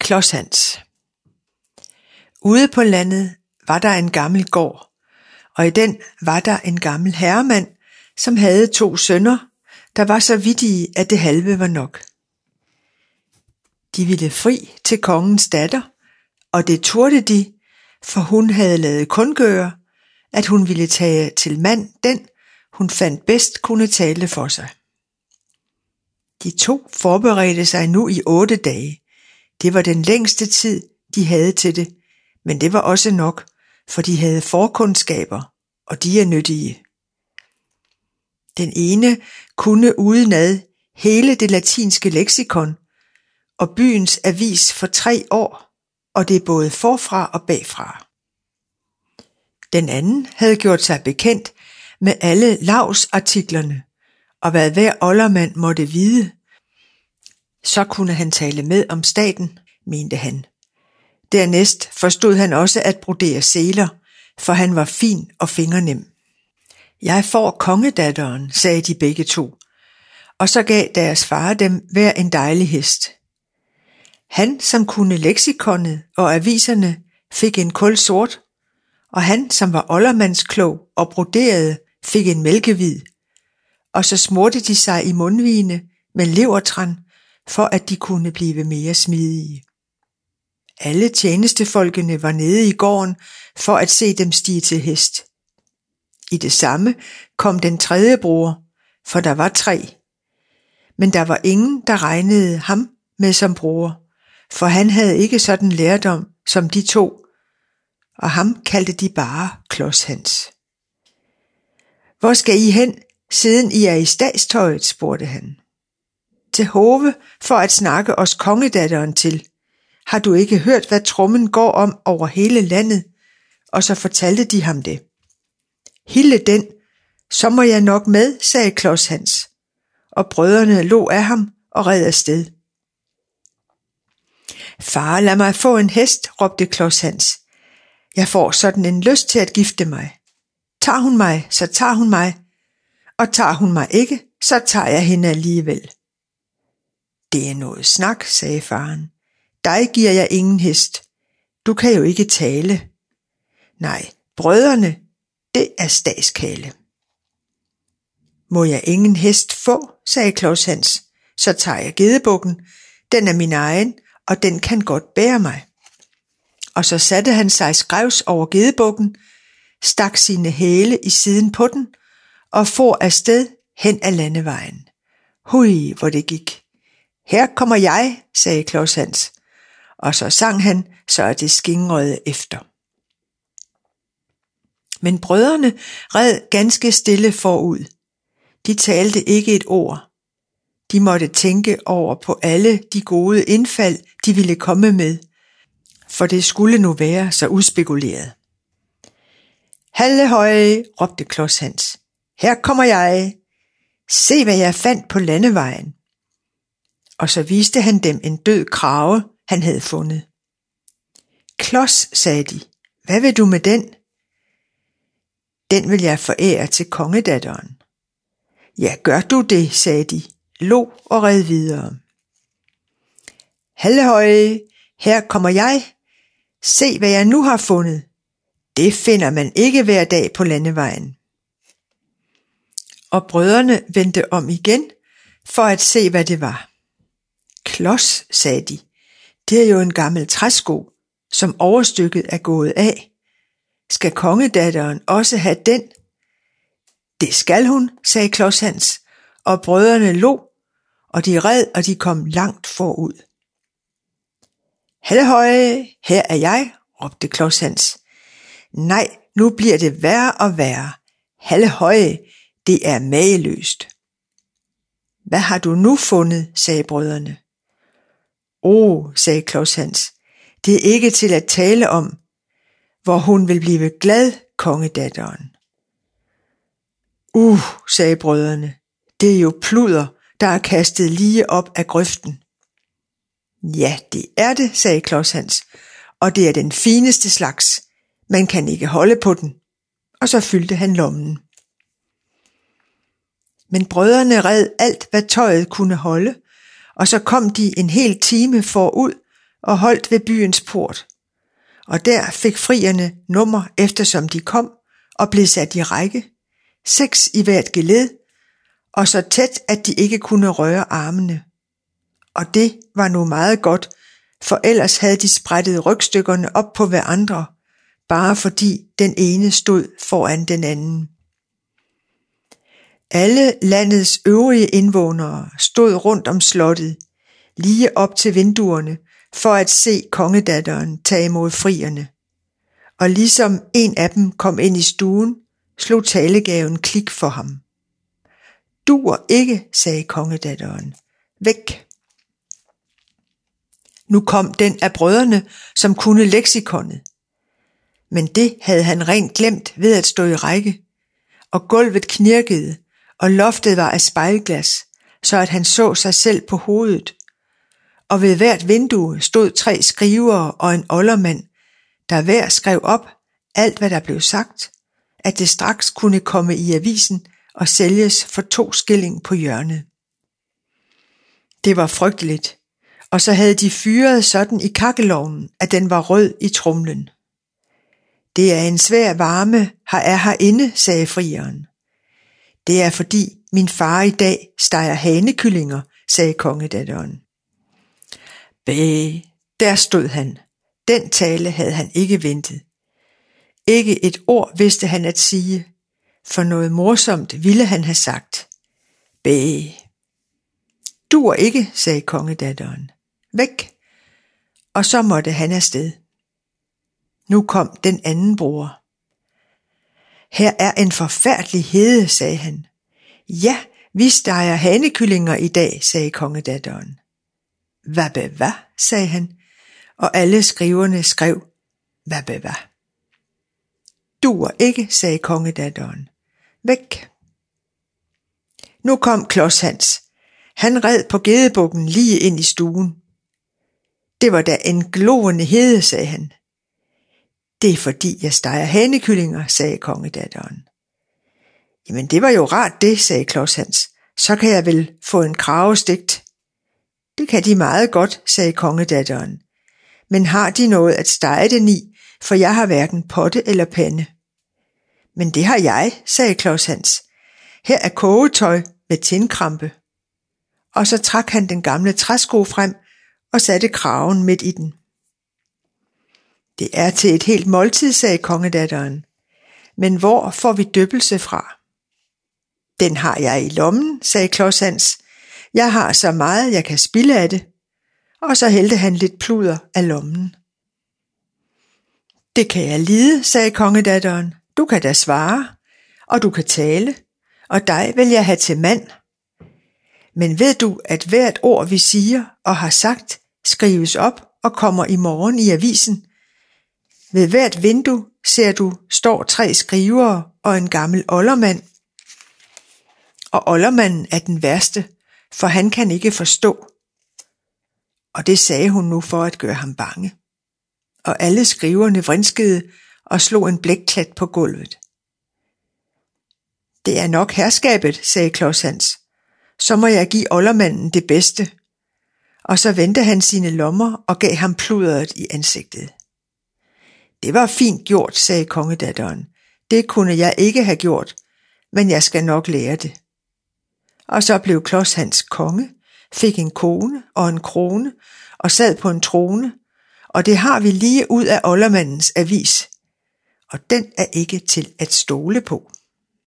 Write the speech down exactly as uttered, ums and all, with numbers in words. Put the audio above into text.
Klods Hans. Ude på landet var der en gammel gård, og i den var der en gammel herremand, som havde to sønner, der var så vittige, at det halve var nok. De ville fri til kongens datter, og det turde de, for hun havde ladet kundgøre, at hun ville tage til mand den, hun fandt bedst kunne tale for sig. De to forberedte sig nu i otte dage. Det var den længste tid, de havde til det, men det var også nok, for de havde forkundskaber, og de er nyttige. Den ene kunne udenad hele det latinske leksikon og byens avis for tre år, og det er både forfra og bagfra. Den anden havde gjort sig bekendt med alle lavsartiklerne, og hvad hver oldermand måtte vide, så kunne han tale med om staten, mente han. Dernæst forstod han også at brodere seler, for han var fin og fingernem. Jeg får kongedatteren, sagde de begge to, og så gav deres far dem hver en dejlig hest. Han, som kunne leksikonet og aviserne, fik en kul sort, og han, som var oldermandsklog og broderede, fik en mælkehvid, og så smurte de sig i mundvigene med levertran, for at de kunne blive mere smidige. Alle tjenestefolkene var nede i gården for at se dem stige til hest. I det samme kom den tredje bror, for der var tre. Men der var ingen, der regnede ham med som bror, for han havde ikke sådan lærdom som de to, og ham kaldte de bare Klods Hans. Hvor skal I hen, siden I er i statstøjet, spurgte han. Til Hove for at snakke os kongedatteren til. Har du ikke hørt, hvad trommen går om over hele landet? Og så fortalte de ham det. Hilde den, så må jeg nok med, sagde Klods Hans, og brødrene lå af ham og red afsted. Far, lad mig få en hest, råbte Klods Hans. Jeg får sådan en lyst til at gifte mig. Tager hun mig, så tager hun mig, og tager hun mig ikke, så tager jeg hende alligevel. Det er noget snak, sagde faren. Dig giver jeg ingen hest. Du kan jo ikke tale. Nej, brødrene, det er statskale. Må jeg ingen hest få, sagde Klods Hans, så tager jeg gedebukken. Den er min egen, og den kan godt bære mig. Og så satte han sig skrevs over gedebukken, stak sine hæle i siden på den, og for afsted hen ad landevejen. Hui, hvor det gik. Her kommer jeg, sagde Klods Hans, og så sang han, så at det skingrede efter. Men brødrene red ganske stille forud. De talte ikke et ord. De måtte tænke over på alle de gode indfald, de ville komme med, for det skulle nu være så udspekuleret. Hallehøj, råbte Klods Hans. Her kommer jeg. Se, hvad jeg fandt på landevejen. Og så viste han dem en død krage, han havde fundet. Klods, sagde de, hvad vil du med den? Den vil jeg forære til kongedatteren. Ja, gør du det, sagde de, lå og red videre. Hallehøj, her kommer jeg. Se, hvad jeg nu har fundet. Det finder man ikke hver dag på landevejen. Og brødrene vendte om igen, for at se, hvad det var. Klods, sagde de, det er jo en gammel træsko, som overstykket er gået af. Skal kongedatteren også have den? Det skal hun, sagde Klods Hans, og brødrene lå, og de red, og de kom langt forud. Hallehøj, her er jeg, råbte Klods Hans. Nej, nu bliver det værre og værre. Hallehøj, det er mageløst. Hvad har du nu fundet, sagde brødrene. Åh, sagde Klods Hans, det er ikke til at tale om, hvor hun vil blive glad, kongedatteren. Uh, sagde brødrene, det er jo pluder, der er kastet lige op af grøften. Ja, det er det, sagde Klods Hans, og det er den fineste slags. Man kan ikke holde på den. Og så fyldte han lommen. Men brødrene red alt, hvad tøjet kunne holde, og så kom de en hel time forud og holdt ved byens port, og der fik frierne nummer eftersom de kom og blev sat i række, seks i hvert geled, og så tæt, at de ikke kunne røre armene. Og det var nu meget godt, for ellers havde de sprættet rygstykkerne op på hverandre, bare fordi den ene stod foran den anden. Alle landets øvrige indvånere stod rundt om slottet, lige op til vinduerne, for at se kongedatteren tage imod frierne. Og ligesom en af dem kom ind i stuen, slog talegaven klik for ham. Dur ikke, sagde kongedatteren. Væk! Nu kom den af brødrene, som kunne leksikonet. Men det havde han rent glemt ved at stå i række, og gulvet knirkede, og loftet var af spejlglas, så at han så sig selv på hovedet. Og ved hvert vindue stod tre skrivere og en oldermand, der hver skrev op alt, hvad der blev sagt, at det straks kunne komme i avisen og sælges for to skilling på hjørnet. Det var frygteligt, og så havde de fyret sådan i kakkelovnen, at den var rød i tromlen. Det er en svær varme, her er herinde, sagde frieren. Det er fordi min far i dag steger hanekyllinger, sagde kongedatteren. Bæh, der stod han. Den tale havde han ikke ventet. Ikke et ord vidste han at sige, for noget morsomt ville han have sagt. Bæh. Dur ikke, sagde kongedatteren. Væk. Og så måtte han afsted. Nu kom den anden bror. Her er en forfærdelig hede, sagde han. Ja, vi steger hanekyllinger i dag, sagde kongedatteren. Hvad beva, sagde han, og alle skriverne skrev, hvad beva. Dur ikke, sagde kongedatteren. Væk. Nu kom Klods Hans. Han red på gedebukken lige ind i stuen. Det var da en gloende hede, sagde han. Det er fordi, jeg steger hanekyllinger, sagde kongedatteren. Jamen det var jo rart det, sagde Klods Hans. Så kan jeg vel få en krave stegt. Det kan de meget godt, sagde kongedatteren. Men har de noget at stege den i, for jeg har hverken potte eller pande. Men det har jeg, sagde Klods Hans. Her er kogetøj med tindkrampe. Og så trak han den gamle træsko frem og satte kraven midt i den. Det er til et helt måltid, sagde kongedatteren. Men hvor får vi døbelse fra? Den har jeg i lommen, sagde Klods Hans. Jeg har så meget, jeg kan spilde af det. Og så hældte han lidt pluder af lommen. Det kan jeg lide, sagde kongedatteren. Du kan da svare, og du kan tale, og dig vil jeg have til mand. Men ved du, at hvert ord vi siger og har sagt, skrives op og kommer i morgen i avisen? Ved hvert vindue ser du står tre skrivere og en gammel oldermand. Og oldermanden er den værste, for han kan ikke forstå. Og det sagde hun nu for at gøre ham bange. Og alle skriverne vrinskede og slog en blækklat på gulvet. Det er nok herskabet, sagde Klods Hans. Så må jeg give oldermanden det bedste. Og så vendte han sine lommer og gav ham pludret i ansigtet. Det var fint gjort, sagde kongedatteren. Det kunne jeg ikke have gjort, men jeg skal nok lære det. Og så blev Klods Hans konge, fik en kone og en krone og sad på en trone, og det har vi lige ud af oldermandens avis, og den er ikke til at stole på.